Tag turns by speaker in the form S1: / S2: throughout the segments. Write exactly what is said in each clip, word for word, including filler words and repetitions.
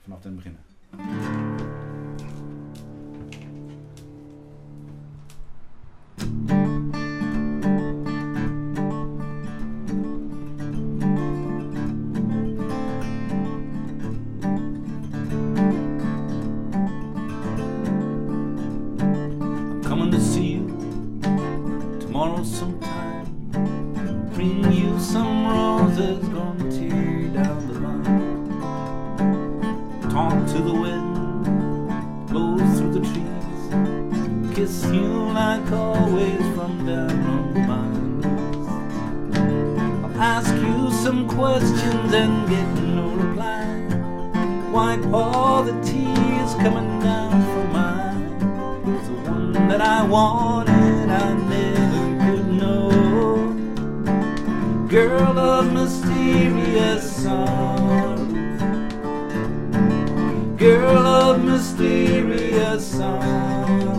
S1: vanaf den beginnen. Coming to see you tomorrow sometime. Bring you some roses, gonna tear down the vine. Talk to the wind, blow through the trees. Kiss you like always from down on my knees. I'll ask you some questions and get no reply. Wipe all the tears coming down from my that I wanted, I never could know. Girl of mysterious sorrow, girl of mysterious sorrow.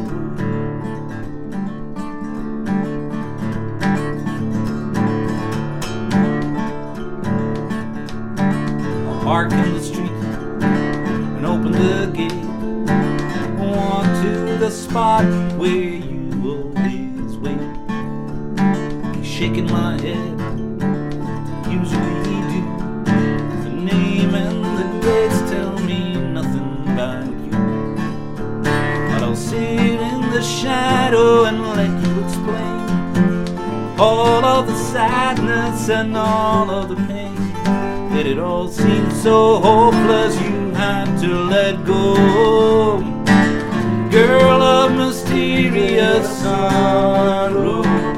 S1: I'll park in the street and open the gate. Walk to the spot where you always wait. Shaking my head, usually do. The name and the dates tell me nothing about you. But I'll sit in the shadow and let you explain all of the sadness and all of the pain. That it all seems so hopeless you had to let go. Girl of mysterious sorrow,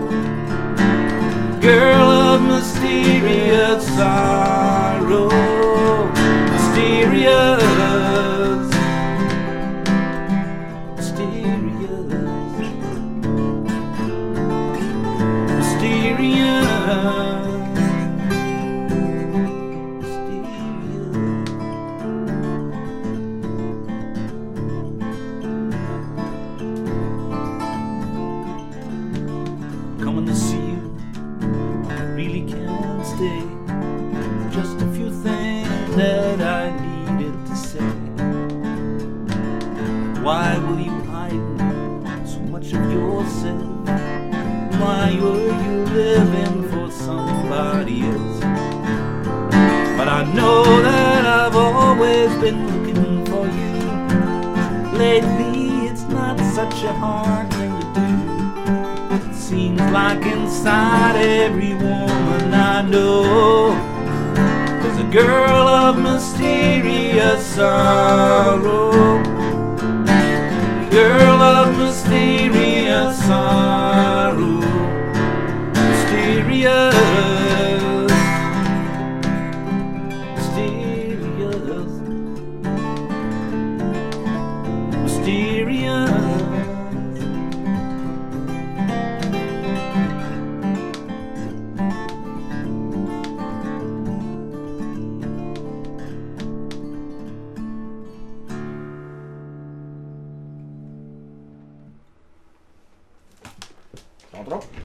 S1: girl of mysterious sorrow, mysterious, mysterious, mysterious. Coming to see you, I really can't stay. Just a few things that I needed to say. Why were you hiding so much of yourself? Why were you living for somebody else? But I know that I've always been looking for you. Lately it's not such a hard thing to do. Seems like inside every woman I know there's a girl of mysterious sorrow, girl of mysterious sorrow, mysterious, mysterious, mysterious. Erop.